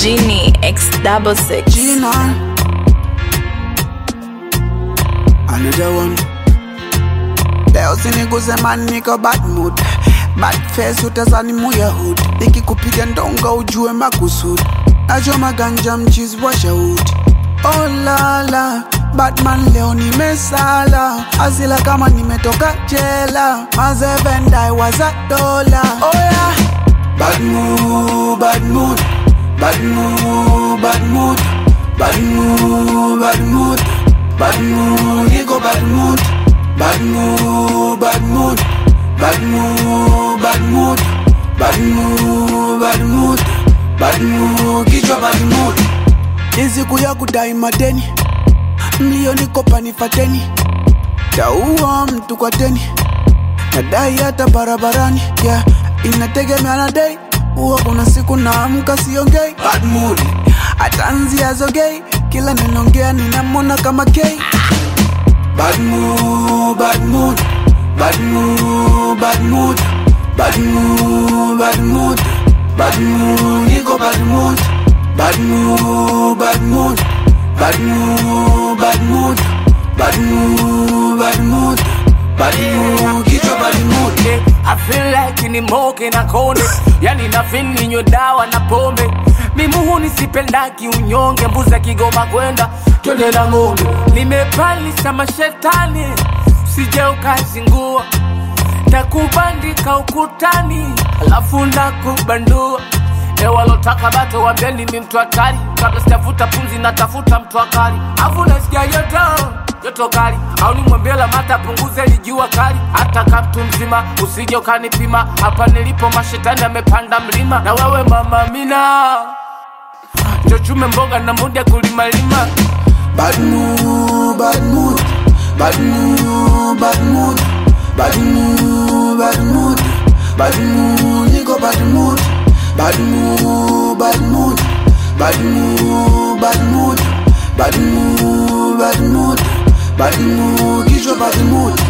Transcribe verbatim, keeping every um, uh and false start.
Genie X double six. Gina. Another one. Leo siniguze man niko bad mood. Bad face utazani muya hood. Nikikupiga ndonga ujue makusudi. Nachoma ganja mchizi washa hood. Oh la la, Batman leo nimesala. Asila kama nimetoka jela. Mazevenda waza dola. Oh yeah. Bad mood, bad mood. Bad mood, bad mood. Bad mood, bad mood. Bad mood, ego bad mood. Bad mood, bad mood. Bad mood, bad mood. Bad mood, bad mood. Bad mood, kichwa bad mood. Hizi kuya kudai madeni. Milioni kopa nifateni. Taua mtu kwa deni. Nadai hata barabarani. Yeah, inategemea na day. Uwa kuna siku naamka siongei. Bad mood, atanzia zogei. Kila ninongea ninamona kama gay. Bad mood, bad mood. Bad mood, bad mood. Bad mood, bad mood. Bad mood, ego bad mood. Bad mood, bad mood. Bad mood, bad mood. Bad mood, bad mood. Bad mood, kichwa bad mood. I feel like ni moke na kone. Yani na feel ninywe dawa na pombe. Mimuhu nisipendaki unyonge. Mbuza Kigoma kwenda twende na ng'ombe. Nimepalisha mashetani usije ukazingua. Takubandika ukutani alafu nakubandua. Ewa lotaka bato wambeni mi mtu hatari. Kabla sitafuta pumzi natafuta mtu akali. Afu nasikia yoto, yoto kali. Au ni mwambela mata punguze lijua kali. Hata kaptu mzima usije ukanipima. Hapa nilipo mashetani amepanda mlima. Na wewe mama mina chochume mboga na mundi ya kulima lima. Bad mood, bad mood. Bad mood, bad mood. Bad mood, bad mood. Bad mood, nigga bad mood. Bad mood, bad mood. Bad mood, bad mood. Bad mood, bad mood. Bad mood, kichwa bad mood.